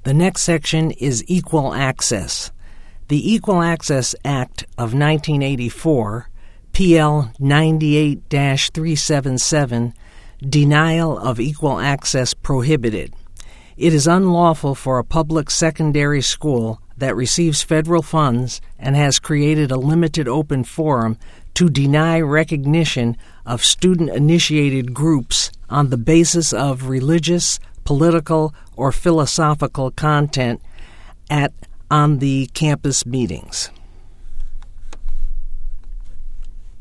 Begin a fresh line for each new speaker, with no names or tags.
The next section is equal access. The Equal Access Act of 1984, PL 98-377, Denial of Equal Access Prohibited. It is unlawful for a public secondary school that receives federal funds and has created a limited open forum to deny recognition of student-initiated groups on the basis of religious, political, or philosophical content on the campus meetings.